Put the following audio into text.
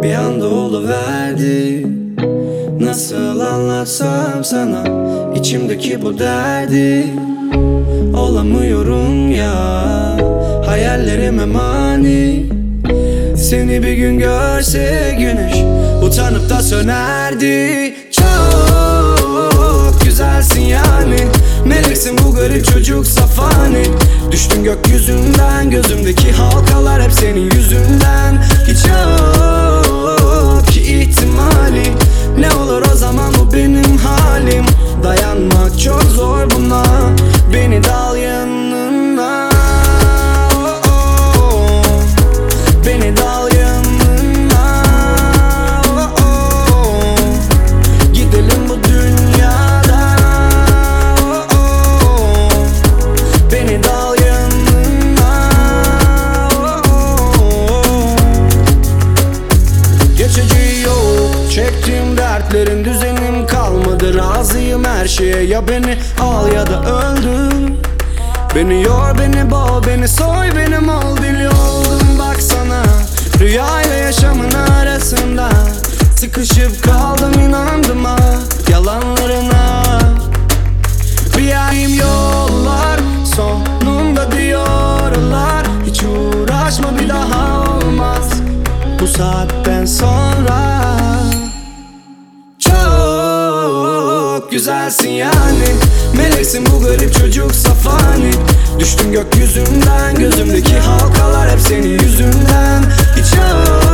bir anda oluverdi. Nasıl anlatsam sana içimdeki bu derdi? Olamıyorum ya, hayallerime mani. Seni bir gün görse güneş utanıp da sönerdi. Çok güzelsin yani, meleksin bu garip çocuk safani. Düştün gökyüzünden, gözümdeki halkalar hep senin yüzünden. Hiç yok ki ihtimali, ne olur o zaman bu benim halim. Dayanmak çok zor buna, beni de al yanına. Beni de al yanına. Gidelim bu dünyadan. Beni de al yanına. Geçici yok, çektiğim dertlerin düzenim kalmadı. Razıyım her şeye, ya beni al ya da öldür. Beni yor, beni boğ, beni soy, benim ol, deli oldum baksana. Rüyayla yaşamın arasında sıkışıp kaldım, inandım ha yalanlarına. Bir ayım yollar sonunda diyorlar, hiç uğraşma bir daha olmaz bu saatten sonra. Çok güzelsin yani, meleksin bu garip çocuk safani. Düştüm gökyüzünden, gözümdeki halkalar hep senin yüzünden. Hiç yok